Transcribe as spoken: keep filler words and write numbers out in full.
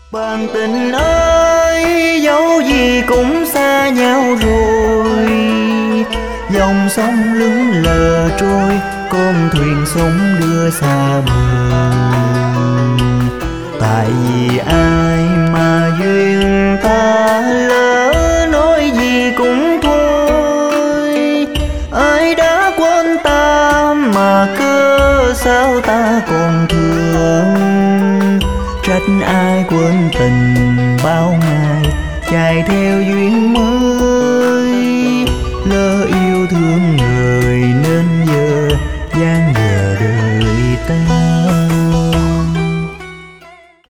Bạn tình ơi, dẫu gì cũng xa nhau rồi. Dòng sông lững lờ trôi, con thuyền sống đưa xa bờ. Tại vì ai mà duyên ta lỡ, nói gì cũng thôi. Ai đã quên ta mà cớ sao ta còn thương. Trách ai quên tình bao ngày, chạy theo duyên mới.